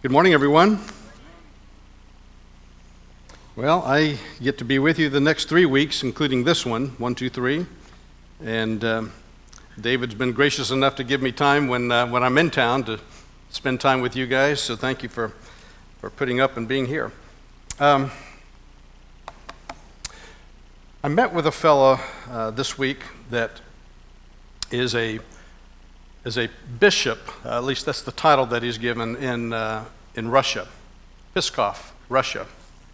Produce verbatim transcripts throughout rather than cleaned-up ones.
Good morning, everyone. Well, I get to be with you the next three weeks, including this one, one, two, three. And um, David's been gracious enough to give me time when uh, when I'm in town to spend time with you guys. So thank you for, for putting up and being here. Um, I met with a fellow uh, this week that is a is a bishop, uh, at least that's the title that he's given in uh, in Russia, Pskov, Russia.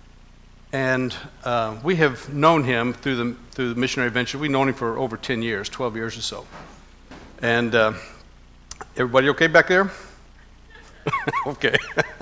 And uh, we have known him through the through the missionary venture. We've known him for over ten years, twelve years or so. And uh, everybody okay back there? Okay.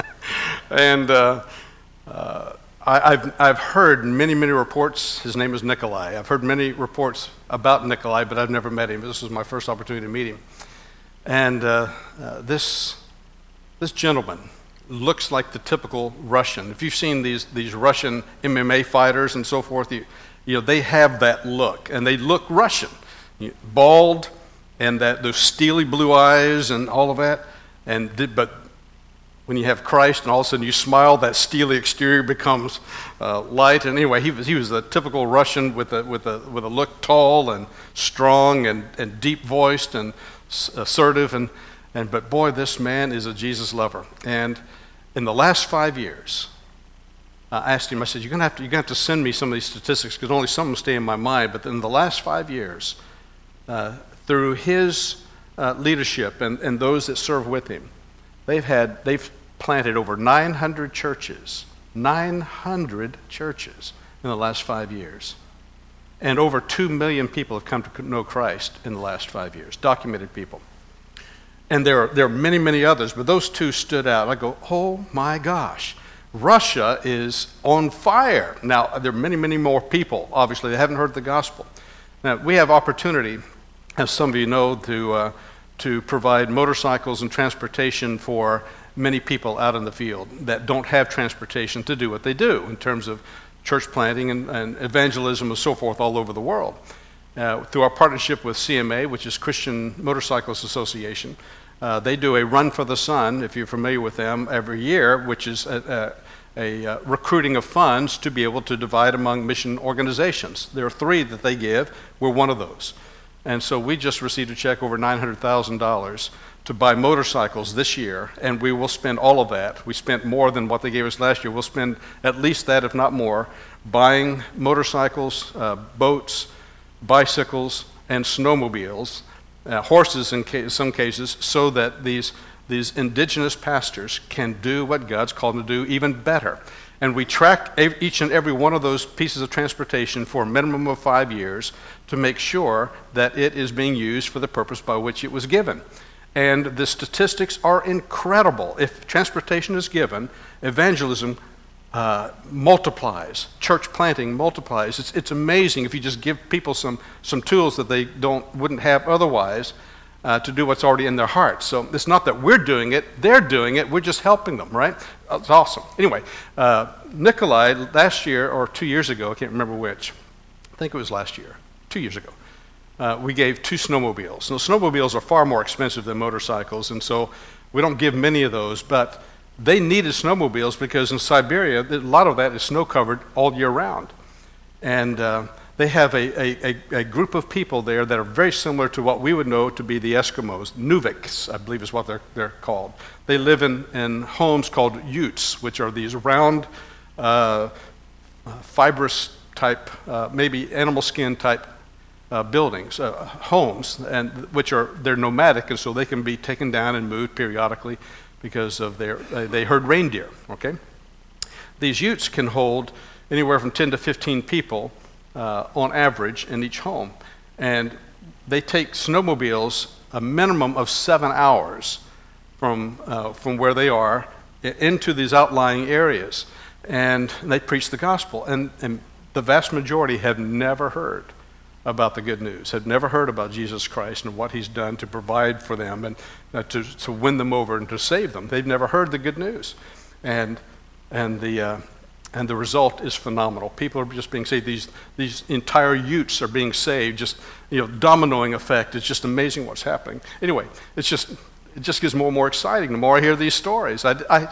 and uh, uh, I, I've I've heard many many reports. His name is Nikolai. I've heard many reports about Nikolai, but I've never met him. This was my first opportunity to meet him. And uh, uh, this this gentleman looks like the typical Russian. If you've seen these these Russian M M A fighters and so forth, you, you know they have that look, and they look Russian, you, bald, and that those steely blue eyes and all of that. And but when you have Christ, and all of a sudden you smile, that steely exterior becomes uh, light. And anyway, he was he was the typical Russian with a with a with a look, tall and strong and and deep voiced and assertive, and and but boy, this man is a Jesus lover. And in the last five years, I asked him, I said, you're gonna have to you're gonna have to send me some of these statistics because only some of them stay in my mind. But in the last five years, uh, through his uh, leadership and, and those that serve with him, they've had they've planted over nine hundred churches, nine hundred churches in the last five years. And over two million people have come to know Christ in the last five years, documented people. And there are, there are many, many others, but those two stood out. I go, oh my gosh, Russia is on fire. Now, there are many, many more people, obviously, that haven't heard the gospel. Now, we have opportunity, as some of you know, to, uh, to provide motorcycles and transportation for many people out in the field that don't have transportation to do what they do in terms of church planting and, and evangelism and so forth all over the world. Uh, through our partnership with C M A, which is Christian Motorcyclists Association, uh, they do a Run for the Sun, if you're familiar with them, every year, which is a, a, a recruiting of funds to be able to divide among mission organizations. There are three that they give. We're one of those. And so we just received a check over nine hundred thousand dollars to buy motorcycles this year, and we will spend all of that. We spent more than what they gave us last year. We'll spend at least that, if not more, buying motorcycles, uh, boats, bicycles, and snowmobiles, uh, horses in ca- some cases, so that these, these indigenous pastors can do what God's called them to do even better. And we track ev- each and every one of those pieces of transportation for a minimum of five years to make sure that it is being used for the purpose by which it was given. And the statistics are incredible. If transportation is given, evangelism uh, multiplies, church planting multiplies. It's it's amazing if you just give people some some tools that they don't wouldn't have otherwise uh, to do what's already in their hearts. So it's not that we're doing it; they're doing it. We're just helping them, right? It's awesome. Anyway, uh, Nikolai last year or two years ago, I can't remember which. I think it was last year, two years ago. Uh, we gave two snowmobiles. Now, snowmobiles are far more expensive than motorcycles, and so we don't give many of those, but they needed snowmobiles because in Siberia, a lot of that is snow-covered all year round. And uh, they have a, a, a, a group of people there that are very similar to what we would know to be the Eskimos. Nuviks, I believe is what they're, they're called. They live in, in homes called utes, which are these round, uh, fibrous type, uh, maybe animal skin type Uh, buildings, uh, homes, and which are they're nomadic, and so they can be taken down and moved periodically because of their uh, they herd reindeer. Okay, these utes can hold anywhere from ten to fifteen people uh, on average in each home, and they take snowmobiles a minimum of seven hours from uh, from where they are into these outlying areas, and they preach the gospel, and and the vast majority have never heard about the good news, had never heard about Jesus Christ and what he's done to provide for them and uh, to, to win them over and to save them. They've never heard the good news. And and the uh, and the result is phenomenal. People are just being saved. These these entire utes are being saved, just, you know, dominoing effect. It's just amazing what's happening. Anyway, it's just it just gets more and more exciting the more I hear these stories. I, I,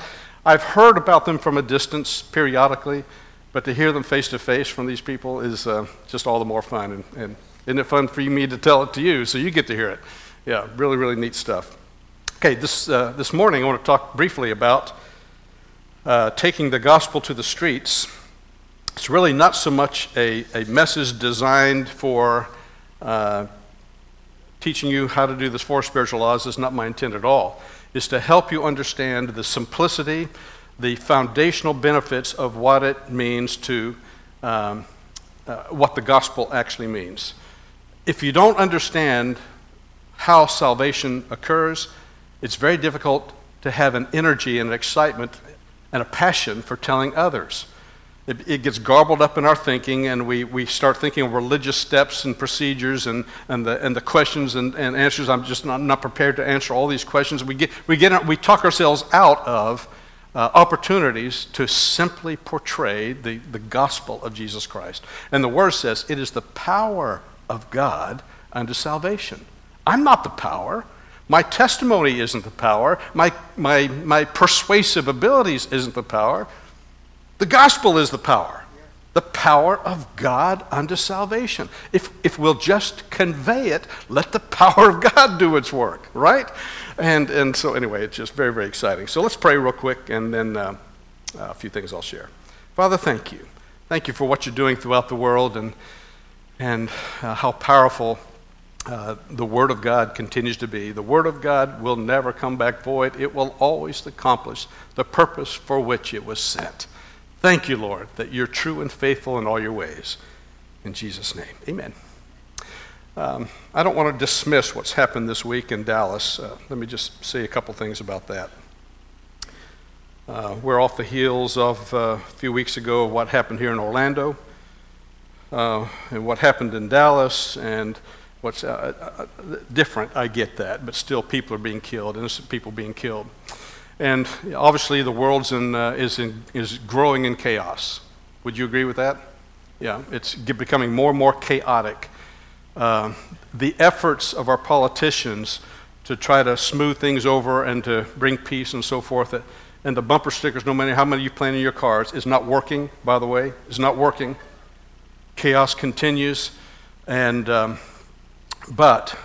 I've heard about them from a distance periodically, but to hear them face to face from these people is uh, just all the more fun. And, and isn't it fun for me to tell it to you so you get to hear it? Yeah, really, really neat stuff. Okay, this uh, this morning I want to talk briefly about uh, taking the gospel to the streets. It's really not so much a, a message designed for uh, teaching you how to do the four spiritual laws. That's not my intent at all. It's to help you understand the simplicity, the foundational benefits of what it means to, um, uh, what the gospel actually means. If you don't understand how salvation occurs, it's very difficult to have an energy and an excitement and a passion for telling others. It, it gets garbled up in our thinking, and we, we start thinking of religious steps and procedures and, and the and the questions and, and answers. I'm just not, not prepared to answer all these questions. We get we get we talk ourselves out of uh, opportunities to simply portray the, the gospel of Jesus Christ. And the word says it is the power of God unto salvation. I'm not the power. My testimony isn't the power. My my my persuasive abilities isn't the power. The gospel is the power, the power of God unto salvation. If if we'll just convey it, let the power of God do its work, right? And and so anyway, it's just very, very exciting. So let's pray real quick, and then uh, a few things I'll share. Father, thank you. Thank you for what you're doing throughout the world, and and uh, how powerful uh, the Word of God continues to be. The Word of God will never come back void. It will always accomplish the purpose for which it was sent. Thank you, Lord, that you're true and faithful in all your ways. In Jesus' name, amen. Um, I don't want to dismiss what's happened this week in Dallas. Uh, let me just say a couple things about that. Uh, we're off the heels of uh, a few weeks ago of what happened here in Orlando, uh, and what happened in Dallas, and what's uh, uh, different, I get that, but still people are being killed, innocent people being killed. And obviously the world's in, uh, is in, is growing in chaos. Would you agree with that? Yeah, it's becoming more and more chaotic. Uh, the efforts of our politicians to try to smooth things over and to bring peace and so forth, and the bumper stickers, no matter how many you plan in your cars, is not working, by the way. It's not working. Chaos continues. And um, but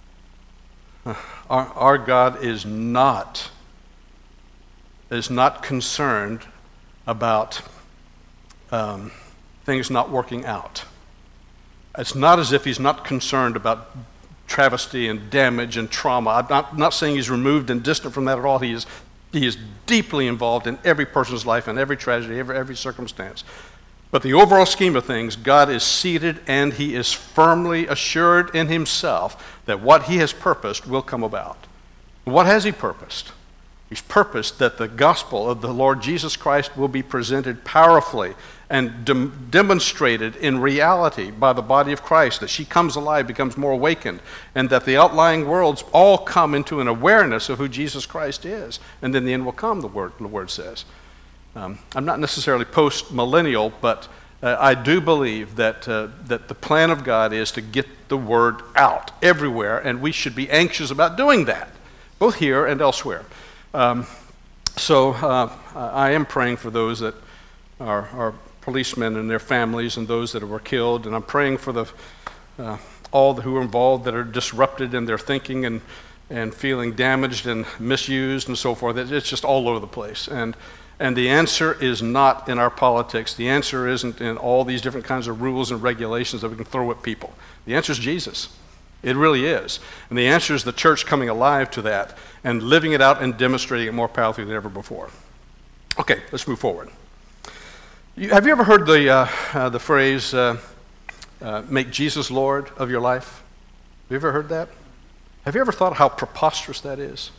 uh, our, our God is not is not concerned about um, things not working out. It's not as if he's not concerned about travesty and damage and trauma. I'm not, not saying he's removed and distant from that at all. He is, he is deeply involved in every person's life and every tragedy, every, every circumstance. But the overall scheme of things, God is seated and he is firmly assured in himself that what he has purposed will come about. What has he purposed? He's purposed that the gospel of the Lord Jesus Christ will be presented powerfully and de- demonstrated in reality by the body of Christ, that she comes alive, becomes more awakened, and that the outlying worlds all come into an awareness of who Jesus Christ is. And then the end will come, the word, the word says. Um, I'm not necessarily post-millennial, but uh, I do believe that, uh, that the plan of God is to get the word out everywhere, and we should be anxious about doing that, both here and elsewhere. Um, so uh, I am praying for those that are, are policemen and their families and those that were killed, and I'm praying for the uh, all who are involved that are disrupted in their thinking and and feeling damaged and misused and so forth. It's just all over the place. And and the answer is not in our politics. The answer isn't in all these different kinds of rules and regulations that we can throw at people. The answer is Jesus. It really is. And the answer is the church coming alive to that and living it out and demonstrating it more powerfully than ever before. Okay, let's move forward. You, have you ever heard the, uh, uh, the phrase, uh, uh, make Jesus Lord of your life? Have you ever heard that? Have you ever thought how preposterous that is?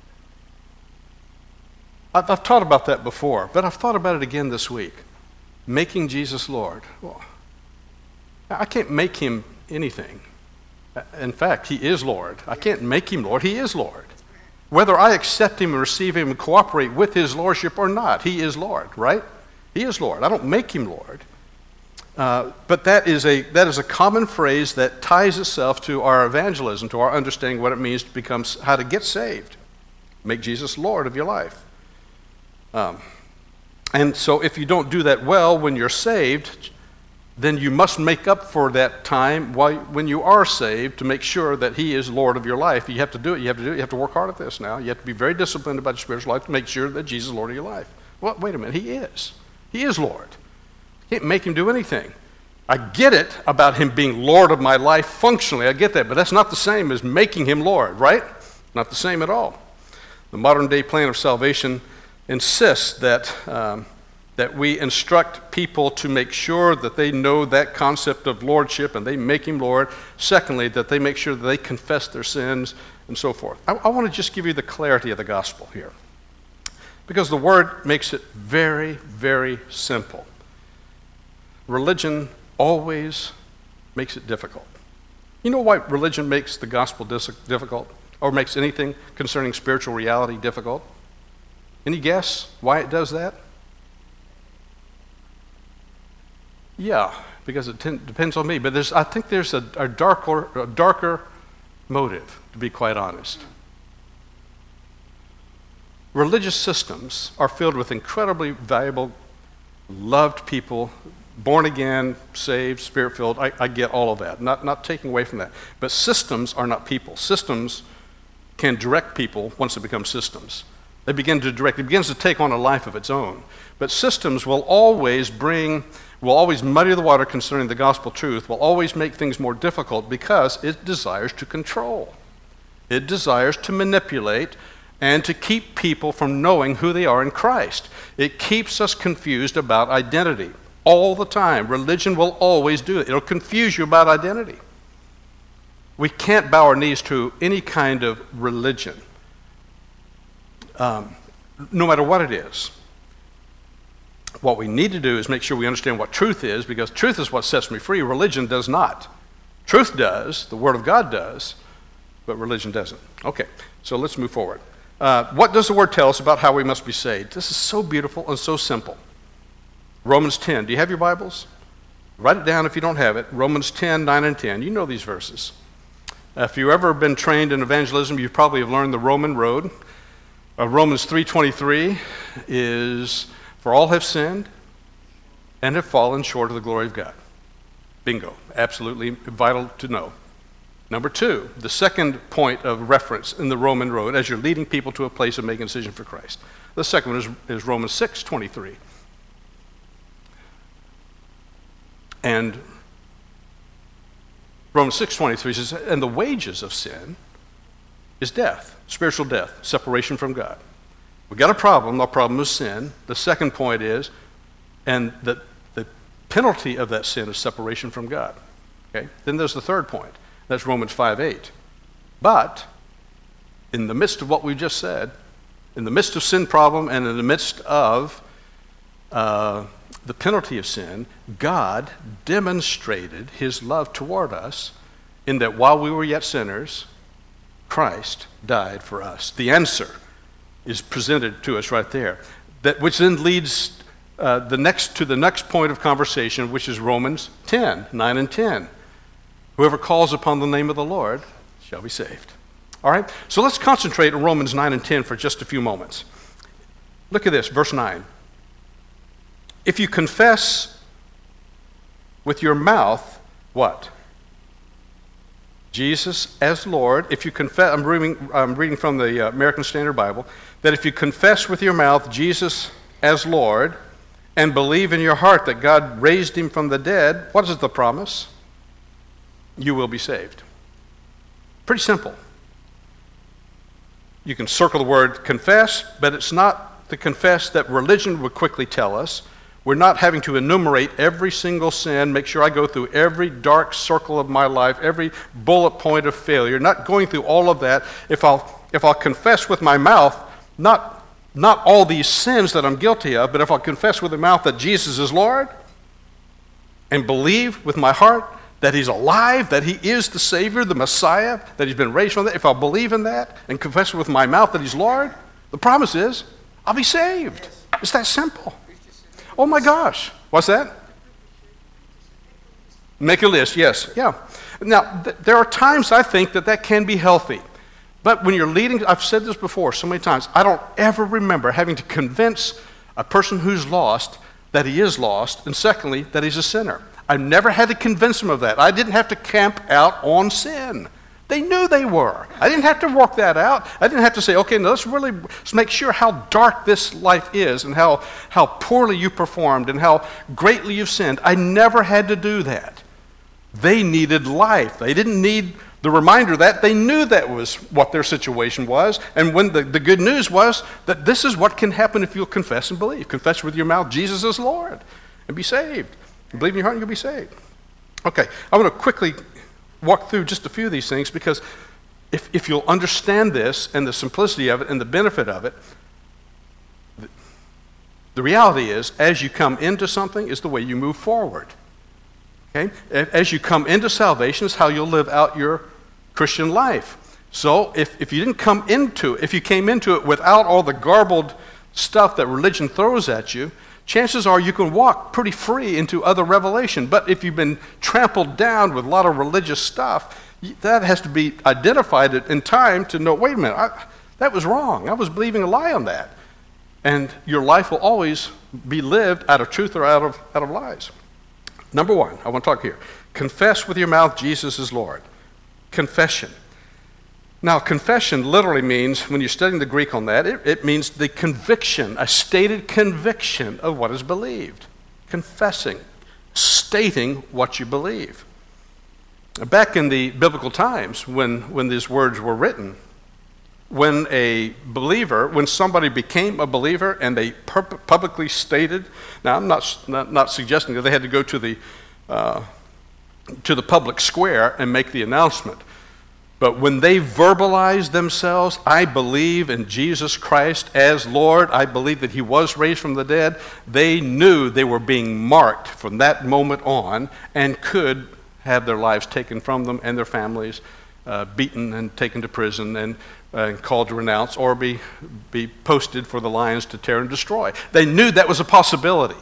I've, I've thought about that before, but I've thought about it again this week. Making Jesus Lord. Well, I can't make him anything. In fact, he is Lord. I can't make him Lord. He is Lord. Whether I accept him and receive him and cooperate with his lordship or not, he is Lord, right? He is Lord. I don't make him Lord. Uh, but that is a that is a common phrase that ties itself to our evangelism, to our understanding what it means to become, how to get saved. Make Jesus Lord of your life. Um, and so if you don't do that well when you're saved, then you must make up for that time while, when you are saved to make sure that he is Lord of your life. You have to do it. You have to do it. You have to work hard at this now. You have to be very disciplined about your spiritual life to make sure that Jesus is Lord of your life. Well, wait a minute. He is. He is Lord. You can't make him do anything. I get it about him being Lord of my life functionally. I get that. But that's not the same as making him Lord, right? Not the same at all. The modern day plan of salvation insists that um, that we instruct people to make sure that they know that concept of lordship and they make him Lord. Secondly, that they make sure that they confess their sins and so forth. I, I want to just give you the clarity of the gospel here, because the word makes it very, very simple. Religion always makes it difficult. You know why religion makes the gospel dis- difficult, or makes anything concerning spiritual reality difficult? Any guess why it does that? Yeah, because it ten- depends on me. But there's, I think there's a, a darker, a darker motive, to be quite honest. Religious systems are filled with incredibly valuable, loved people, born again, saved, spirit-filled. I, I get all of that. Not, not taking away from that. But systems are not people. Systems can direct people once they become systems. They begin to direct. It begins to take on a life of its own. But systems will always bring, will always muddy the water concerning the gospel truth, will always make things more difficult because it desires to control. It desires to manipulate and to keep people from knowing who they are in Christ. It keeps us confused about identity all the time. Religion will always do it. It'll confuse you about identity. We can't bow our knees to any kind of religion, um, no matter what it is. What we need to do is make sure we understand what truth is, because truth is what sets me free. Religion does not. Truth does, the Word of God does, but religion doesn't. Okay, so let's move forward. Uh, what does the Word tell us about how we must be saved? This is so beautiful and so simple. Romans ten. Do you have your Bibles? Write it down if you don't have it. Romans ten, nine and ten. You know these verses. If you've ever been trained in evangelism, you probably have learned the Roman road. Uh, Romans three twenty-three is, for all have sinned and have fallen short of the glory of God. Bingo. Absolutely vital to know. Number two, the second point of reference in the Roman road as you're leading people to a place of making a decision for Christ. The second one is, is Romans six twenty-three. And Romans six twenty-three says, and the wages of sin is death, spiritual death, separation from God. We've got a problem. Our problem is sin. The second point is, and the, the penalty of that sin is separation from God. Okay? Then there's the third point. That's Romans five eight. But in the midst of what we just said, in the midst of sin problem and in the midst of uh, the penalty of sin, God demonstrated his love toward us in that while we were yet sinners, Christ died for us. The answer is presented to us right there, that which then leads uh, the next to the next point of conversation, which is Romans ten, nine and ten. Whoever calls upon the name of the Lord shall be saved. All right? So let's concentrate on Romans nine and ten for just a few moments. Look at this, verse nine. If you confess with your mouth, what? Jesus as Lord. If you confess, I'm reading, I'm reading from the American Standard Bible, that if you confess with your mouth Jesus as Lord and believe in your heart that God raised him from the dead, what is the promise? You will be saved. Pretty simple. You can circle the word confess, but it's not the confess that religion would quickly tell us. We're not having to enumerate every single sin, make sure I go through every dark circle of my life, every bullet point of failure, not going through all of that. If I'll, if I'll confess with my mouth, not, not all these sins that I'm guilty of, but if I'll confess with the mouth that Jesus is Lord and believe with my heart that he's alive, that he is the Savior, the Messiah, that he's been raised from the dead, if I'll believe in that and confess with my mouth that he's Lord, the promise is I'll be saved. It's that simple. Oh my gosh. What's that? Make a list, yes. Yeah. Now, th- there are times I think that that can be healthy. But when you're leading, I've said this before so many times, I don't ever remember having to convince a person who's lost that he is lost, and secondly, that he's a sinner. I never had to convince them of that. I didn't have to camp out on sin. They knew they were. I didn't have to work that out. I didn't have to say, okay, now let's really let's make sure how dark this life is and how, how poorly you performed and how greatly you've sinned. I never had to do that. They needed life. They didn't need the reminder that. They knew that was what their situation was. And when the, the good news was that this is what can happen if you'll confess and believe. Confess with your mouth Jesus is Lord and be saved. You believe in your heart and you'll be saved. Okay, I want to quickly walk through just a few of these things because if, if you'll understand this and the simplicity of it and the benefit of it, the, the reality is as you come into something is the way you move forward. Okay? As you come into salvation is how you'll live out your Christian life. So if, if you didn't come into it, if you came into it without all the garbled stuff that religion throws at you, chances are you can walk pretty free into other revelation. But if you've been trampled down with a lot of religious stuff, that has to be identified in time to know, wait a minute, I, that was wrong. I was believing a lie on that. And your life will always be lived out of truth or out of, out of lies. Number one, I want to talk here. Confess with your mouth Jesus is Lord. Confession. Now, confession literally means, when you're studying the Greek on that, it, it means the conviction, a stated conviction of what is believed. Confessing, stating what you believe. Back in the biblical times, when, when these words were written, when a believer, when somebody became a believer and they pur- publicly stated, now I'm not, not, not suggesting that they had to go to the, uh, to the public square and make the announcement, but when they verbalized themselves, I believe in Jesus Christ as Lord, I believe that he was raised from the dead, they knew they were being marked from that moment on and could have their lives taken from them and their families uh, beaten and taken to prison and uh, called to renounce or be, be posted for the lions to tear and destroy. They knew that was a possibility.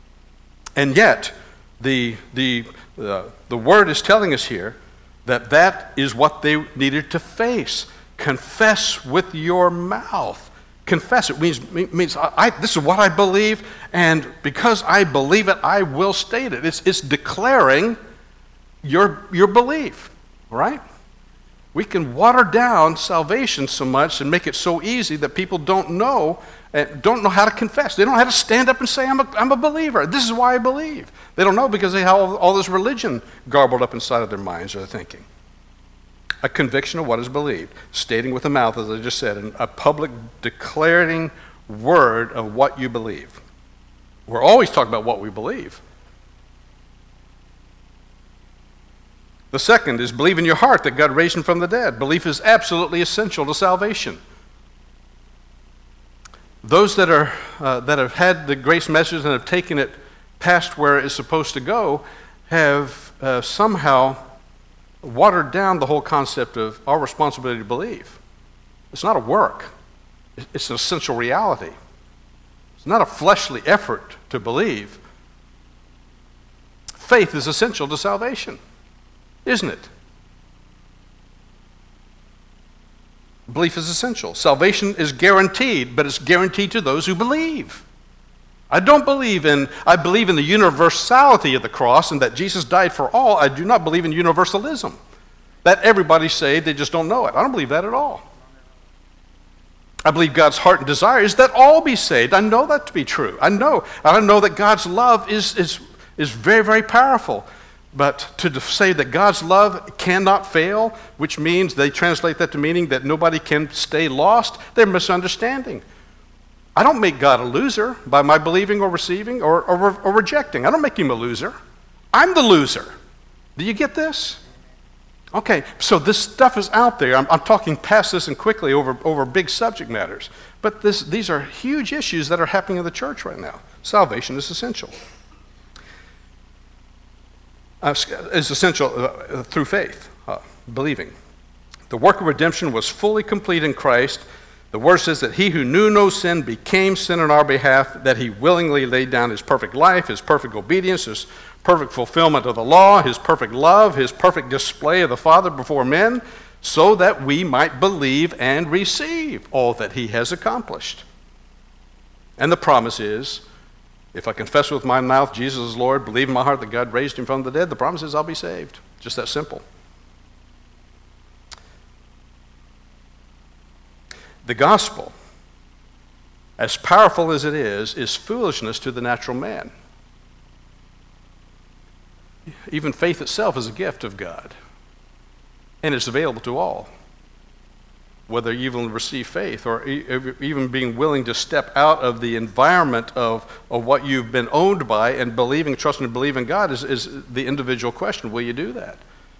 And yet, the, the, uh, the word is telling us here that that is what they needed to face. Confess with your mouth. Confess it means, means I, I, this is what I believe, and because I believe it, I will state it. It's, it's declaring your, your belief, right? We can water down salvation so much and make it so easy that people don't know uh, don't know how to confess. They don't know how to stand up and say, I'm a, I'm a believer. This is why I believe. They don't know because they have all, all this religion garbled up inside of their minds or their thinking. A conviction of what is believed, stating with the mouth, as I just said, and a public declaring word of what you believe. We're always talking about what we believe. The second is believe in your heart that God raised him from the dead. Belief is absolutely essential to salvation. Those that are uh, that have had the grace message and have taken it past where it's supposed to go have uh, somehow watered down the whole concept of our responsibility to believe. It's not a work. It's an essential reality. It's not a fleshly effort to believe. Faith is essential to salvation, isn't it? Belief is essential. Salvation is guaranteed, but it's guaranteed to those who believe. I don't believe in, I believe in the universality of the cross and that Jesus died for all. I do not believe in universalism. That everybody's saved, they just don't know it. I don't believe that at all. I believe God's heart and desire is that all be saved. I know that to be true. I know. I know that God's love is, is, is very, very powerful. But to say that God's love cannot fail, which means they translate that to meaning that nobody can stay lost, they're misunderstanding. I don't make God a loser by my believing or receiving or, or, or rejecting. I don't make him a loser. I'm the loser. Do you get this? Okay, so this stuff is out there. I'm, I'm talking past this and quickly over, over big subject matters. But this, these are huge issues that are happening in the church right now. Salvation is essential. Uh, is essential uh, through faith, uh, believing. The work of redemption was fully complete in Christ. The word says that he who knew no sin became sin on our behalf, that he willingly laid down his perfect life, his perfect obedience, his perfect fulfillment of the law, his perfect love, his perfect display of the Father before men, so that we might believe and receive all that he has accomplished. And the promise is, if I confess with my mouth Jesus is Lord, believe in my heart that God raised him from the dead, the promise is I'll be saved. Just that simple. The gospel, as powerful as it is, is foolishness to the natural man. Even faith itself is a gift of God, and it's available to all. Whether you even receive faith or even being willing to step out of the environment of, of what you've been owned by and believing, trusting and believing God is, is the individual question. Will you do that?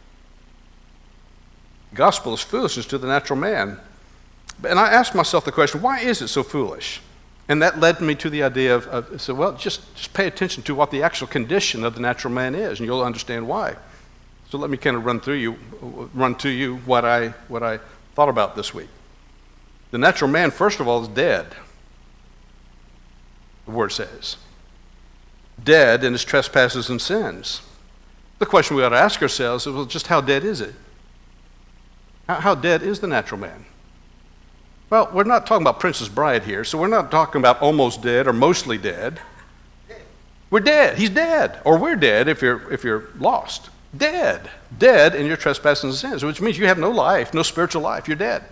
The gospel is foolishness to the natural man. And I asked myself the question, why is it so foolish? And that led me to the idea of, of so, well, just, just pay attention to what the actual condition of the natural man is, and you'll understand why. So let me kind of run through you, run to you what I what I thought about this week. The natural man, first of all, is dead. The word says, dead in his trespasses and sins. The question we ought to ask ourselves is, well, just how dead is it? How, how dead is the natural man? Well, we're not talking about Princess Bride here, so we're not talking about almost dead or mostly dead. We're dead. He's dead. Or we're dead if you're if you're lost. Dead. Dead in your trespasses and sins, which means you have no life, no spiritual life. You're dead.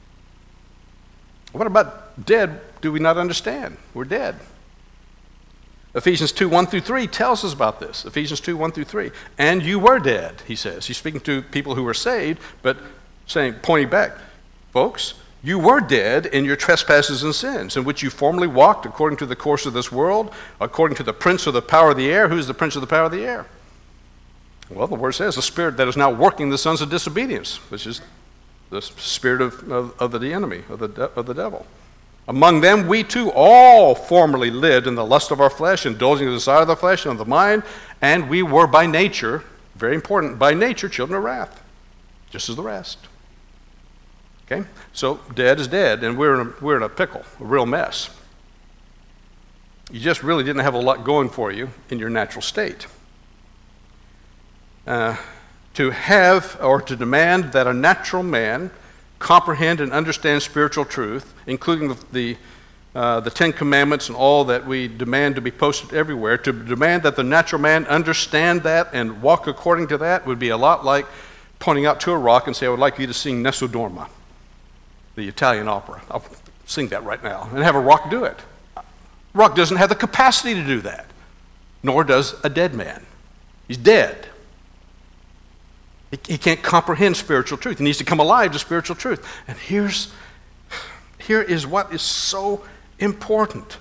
What about dead do we not understand? We're dead. Ephesians two, one through three tells us about this. Ephesians two, one through three. And you were dead, he says. He's speaking to people who were saved, but saying, pointing back, folks, you were dead in your trespasses and sins, in which you formerly walked according to the course of this world, according to the prince of the power of the air. Who is the prince of the power of the air? Well, the word says the spirit that is now working the sons of disobedience, which is the spirit of, of, of the enemy, of the, de- of the devil. Among them we too all formerly lived in the lust of our flesh, indulging the desire of the flesh and of the mind, and we were by nature, very important, by nature children of wrath, just as the rest. Okay, so dead is dead, and we're in a, we're in a pickle, a real mess. You just really didn't have a lot going for you in your natural state. Uh, to have or to demand that a natural man comprehend and understand spiritual truth, including the the, uh, the Ten Commandments and all that we demand to be posted everywhere, to demand that the natural man understand that and walk according to that would be a lot like pointing out to a rock and say, I would like you to sing Nessun Dorma, the Italian opera. I'll sing that right now, and have a rock do it. Rock doesn't have the capacity to do that, nor does a dead man. He's dead. He, he can't comprehend spiritual truth. He needs to come alive to spiritual truth. And here's, here is what is so important.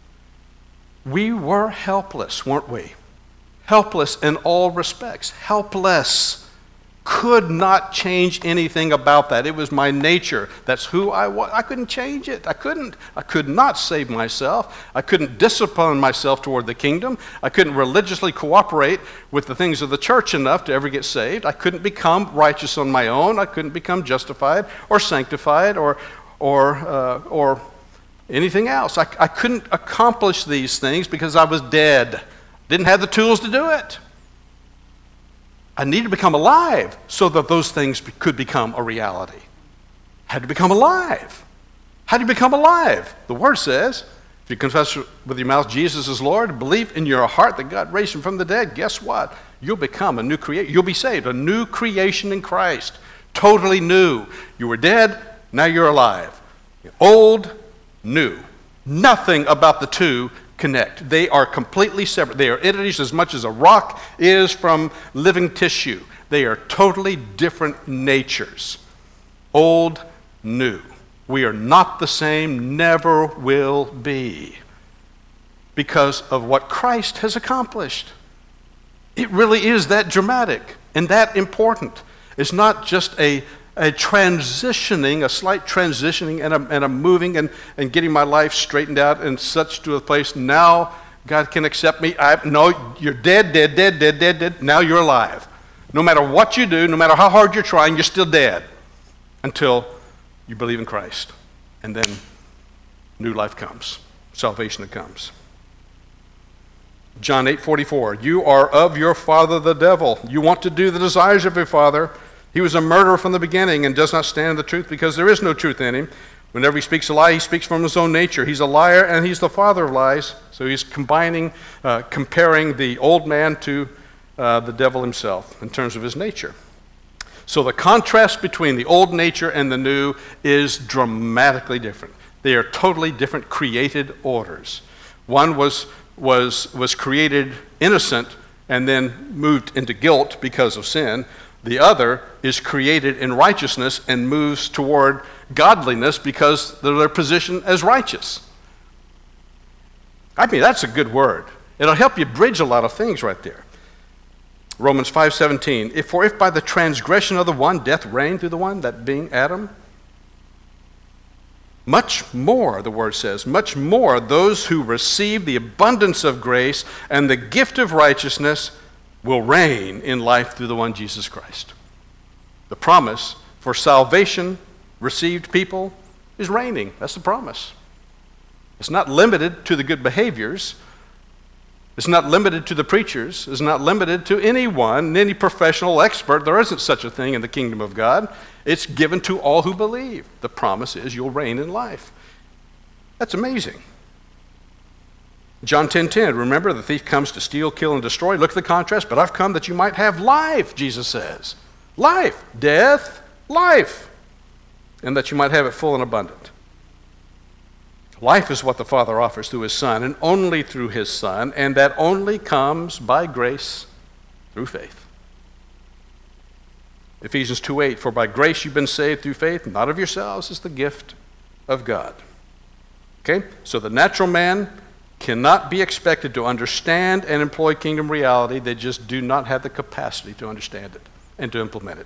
We were helpless, weren't we? Helpless in all respects. Helpless. Could not change anything about that. It was my nature. That's who I was. I couldn't change it. I couldn't. I could not save myself. I couldn't discipline myself toward the kingdom. I couldn't religiously cooperate with the things of the church enough to ever get saved. I couldn't become righteous on my own. I couldn't become justified or sanctified or or uh, or anything else. I, I couldn't accomplish these things because I was dead. Didn't have the tools to do it. I needed to become alive so that those things could become a reality. I had to become alive. How do you become alive? The Word says, if you confess with your mouth Jesus is Lord, believe in your heart that God raised him from the dead, guess what? You'll become a new creation. You'll be saved, a new creation in Christ. Totally new. You were dead, now you're alive. Old, new. Nothing about the two connect. They are completely separate. They are entities as much as a rock is from living tissue. They are totally different natures. Old, new. We are not the same, never will be, because of what Christ has accomplished. It really is that dramatic and that important. It's not just a a transitioning, a slight transitioning and a, and a moving and, and getting my life straightened out and such to a place, now God can accept me. I, no, you're dead, dead, dead, dead, dead, dead. Now you're alive. No matter what you do, no matter how hard you're trying, you're still dead until you believe in Christ. And then new life comes, salvation that comes. John eight forty-four, you are of your father the devil. You want to do the desires of your father. He was a murderer from the beginning and does not stand in the truth because there is no truth in him. Whenever he speaks a lie, he speaks from his own nature. He's a liar and he's the father of lies. So he's combining, uh, comparing the old man to uh, the devil himself in terms of his nature. So the contrast between the old nature and the new is dramatically different. They are totally different created orders. One was, was, was created innocent and then moved into guilt because of sin. The other is created in righteousness and moves toward godliness because of their position as righteous. I mean, that's a good word. It'll help you bridge a lot of things right there. Romans five seventeen, if, for if by the transgression of the one death reigned through the one, that being Adam, much more, the word says, much more those who receive the abundance of grace and the gift of righteousness will reign in life through the one Jesus Christ. The promise for salvation received people is reigning. That's the promise. It's not limited to the good behaviors. It's not limited to the preachers. It's not limited to anyone, any professional expert. There isn't such a thing in the kingdom of God. It's given to all who believe. The promise is you'll reign in life. That's amazing. John ten ten, remember, the thief comes to steal, kill, and destroy. Look at the contrast. But I've come that you might have life, Jesus says. Life. Death, life. And that you might have it full and abundant. Life is what the Father offers through his Son, and only through his Son, and that only comes by grace through faith. Ephesians two eight, for by grace you've been saved through faith, not of yourselves, it's the gift of God. Okay? So the natural man cannot be expected to understand and employ kingdom reality. They just do not have the capacity to understand it and to implement it.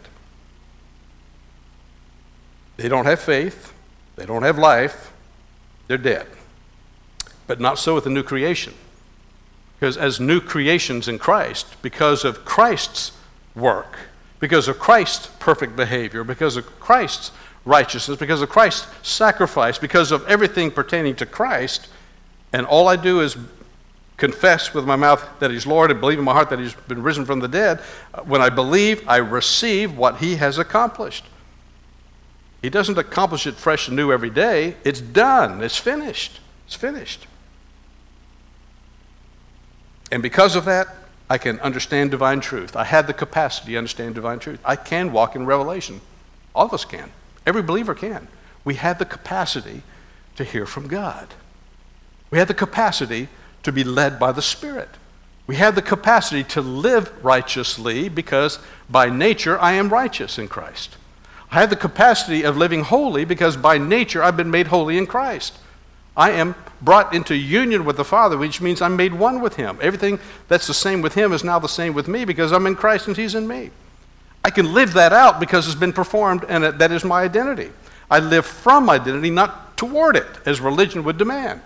They don't have faith. They don't have life. They're dead. But not so with the new creation. Because as new creations in Christ, because of Christ's work, because of Christ's perfect behavior, because of Christ's righteousness, because of Christ's sacrifice, because of everything pertaining to Christ, and all I do is confess with my mouth that he's Lord and believe in my heart that he's been risen from the dead. When I believe, I receive what he has accomplished. He doesn't accomplish it fresh and new every day. It's done. It's finished. It's finished. And because of that, I can understand divine truth. I have the capacity to understand divine truth. I can walk in revelation. All of us can. Every believer can. We have the capacity to hear from God. We have the capacity to be led by the Spirit. We have the capacity to live righteously because by nature I am righteous in Christ. I have the capacity of living holy because by nature I've been made holy in Christ. I am brought into union with the Father, which means I'm made one with him. Everything that's the same with him is now the same with me because I'm in Christ and he's in me. I can live that out because it's been performed and that is my identity. I live from identity, not toward it, as religion would demand.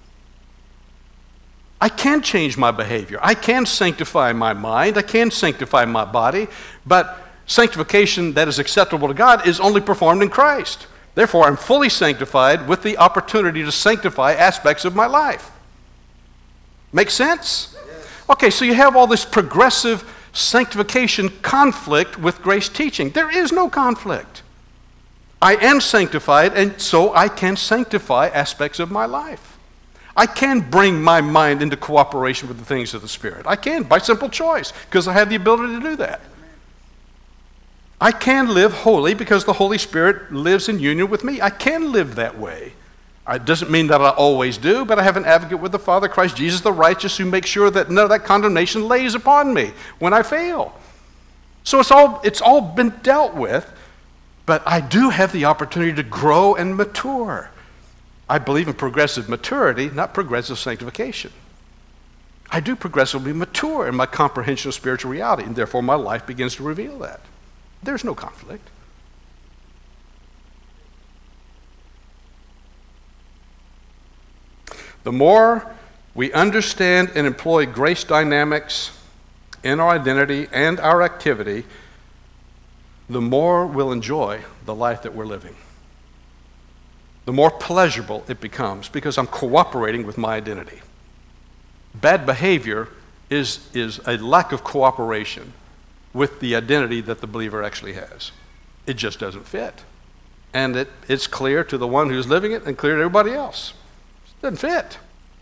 I can change my behavior. I can sanctify my mind. I can sanctify my body. But sanctification that is acceptable to God is only performed in Christ. Therefore, I'm fully sanctified with the opportunity to sanctify aspects of my life. Make sense? Okay, so you have all this progressive sanctification conflict with grace teaching. There is no conflict. I am sanctified, and so I can sanctify aspects of my life. I can bring my mind into cooperation with the things of the Spirit. I can, by simple choice, because I have the ability to do that. I can live holy because the Holy Spirit lives in union with me. I can live that way. It doesn't mean that I always do, but I have an advocate with the Father, Christ Jesus the righteous, who makes sure that none of that condemnation lays upon me when I fail. So it's all, it's all been dealt with, but I do have the opportunity to grow and mature. I believe in progressive maturity, not progressive sanctification. I do progressively mature in my comprehension of spiritual reality, and therefore my life begins to reveal that. There's no conflict. The more we understand and employ grace dynamics in our identity and our activity, the more we'll enjoy the life that we're living. The more pleasurable it becomes because I'm cooperating with my identity. Bad behavior is, is a lack of cooperation with the identity that the believer actually has. It just doesn't fit. And it, it's clear to the one who's living it and clear to everybody else. It doesn't fit.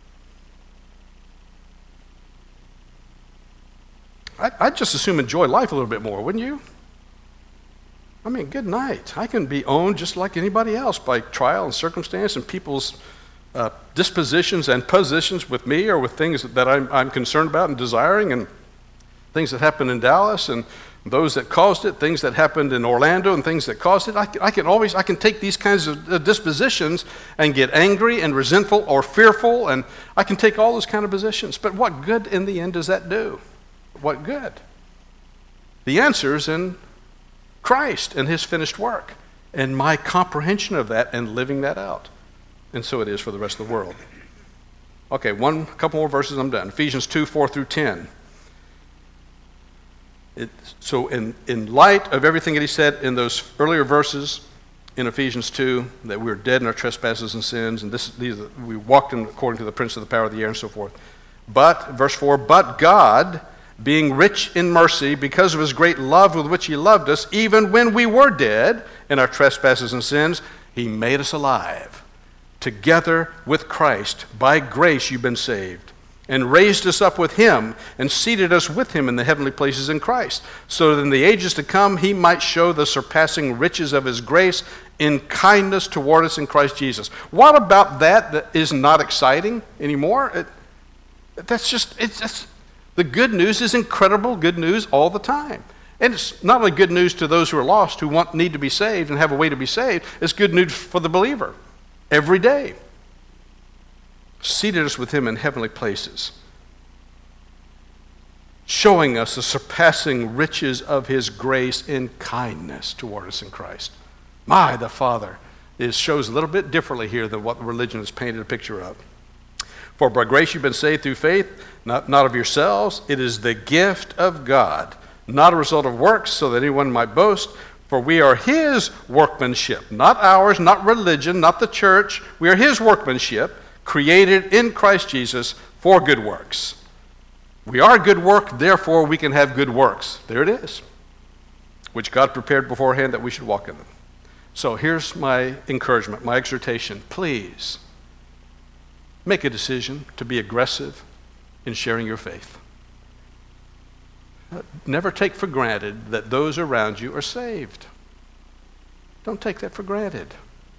I'd, I'd just assume enjoy life a little bit more, wouldn't you? I mean, good night. I can be owned just like anybody else by trial and circumstance and people's uh, dispositions and positions with me or with things that I'm, I'm concerned about and desiring, and things that happened in Dallas and those that caused it, things that happened in Orlando and things that caused it. I can, I can always, I can take these kinds of dispositions and get angry and resentful or fearful, and I can take all those kind of positions. But what good in the end does that do? What good? The answer's in Christ and his finished work and my comprehension of that and living that out. And so it is for the rest of the world. Okay, one couple more verses, I'm done. Ephesians two, four through ten. It, so in, in light of everything that he said in those earlier verses in Ephesians two, that we were dead in our trespasses and sins, and this, these, we walked in according to the prince of the power of the air and so forth. But, verse four, but God, being rich in mercy, because of his great love with which he loved us, even when we were dead in our trespasses and sins, he made us alive. Together with Christ, by grace you've been saved, and raised us up with him, and seated us with him in the heavenly places in Christ, so that in the ages to come he might show the surpassing riches of his grace in kindness toward us in Christ Jesus. What about that that is not exciting anymore? It, that's just, it's just, the good news is incredible good news all the time. And it's not only good news to those who are lost, who want need to be saved and have a way to be saved, it's good news for the believer every day. Seated us with him in heavenly places, showing us the surpassing riches of his grace in kindness toward us in Christ. My, the Father is, shows a little bit differently here than what religion has painted a picture of. For by grace you've been saved through faith, not, not of yourselves. It is the gift of God, not a result of works, so that anyone might boast. For we are his workmanship, not ours, not religion, not the church. We are his workmanship, created in Christ Jesus for good works. We are good work, therefore we can have good works. There it is, which God prepared beforehand that we should walk in them. So here's my encouragement, my exhortation. Please make a decision to be aggressive in sharing your faith. Never take for granted that those around you are saved. Don't take that for granted.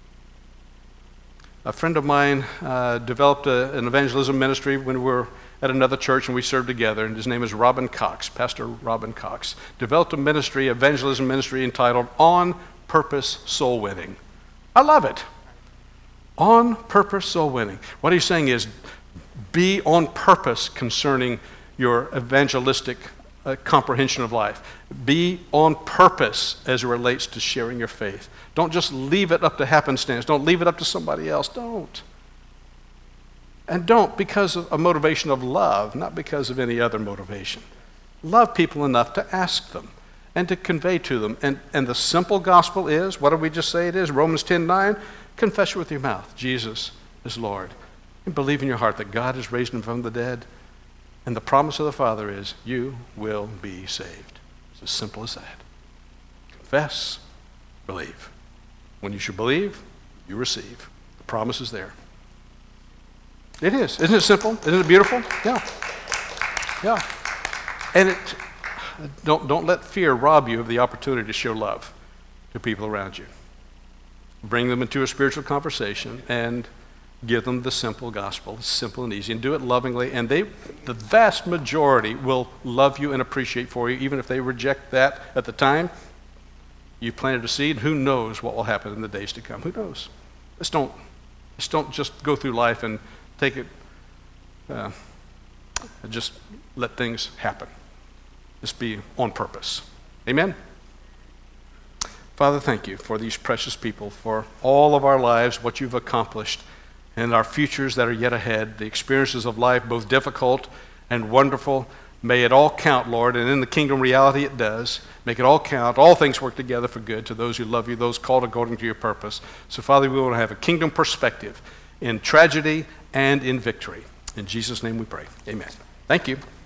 A friend of mine uh, developed a, an evangelism ministry when we were at another church and we served together, and his name is Robin Cox, Pastor Robin Cox. Developed a ministry, evangelism ministry entitled On Purpose Soul Winning. I love it. On purpose soul winning. What he's saying is be on purpose concerning your evangelistic uh, comprehension of life. Be on purpose as it relates to sharing your faith. Don't just leave it up to happenstance. Don't leave it up to somebody else. Don't. And don't because of a motivation of love, not because of any other motivation. Love people enough to ask them and to convey to them. And, and the simple gospel is, what did we just say it is? Romans ten nine, confess with your mouth, Jesus is Lord. And believe in your heart that God has raised him from the dead. And the promise of the Father is, you will be saved. It's as simple as that. Confess, believe. When you should believe, you receive. The promise is there. It is. Isn't it simple? Isn't it beautiful? Yeah. Yeah. And it don't don't let fear rob you of the opportunity to show love to people around you. Bring them into a spiritual conversation and give them the simple gospel. It's simple and easy, and do it lovingly. And they, the vast majority, will love you and appreciate for you, even if they reject that at the time. You planted a seed. Who knows what will happen in the days to come? Who knows? Just don't, just don't just go through life and take it, uh, and just let things happen. Just be on purpose. Amen? Father, thank you for these precious people, for all of our lives, what you've accomplished, and our futures that are yet ahead, the experiences of life, both difficult and wonderful. May it all count, Lord, and in the kingdom reality it does. Make it all count. All things work together for good to those who love you, those called according to your purpose. So, Father, we want to have a kingdom perspective in tragedy and in victory. In Jesus' name we pray. Amen. Thank you.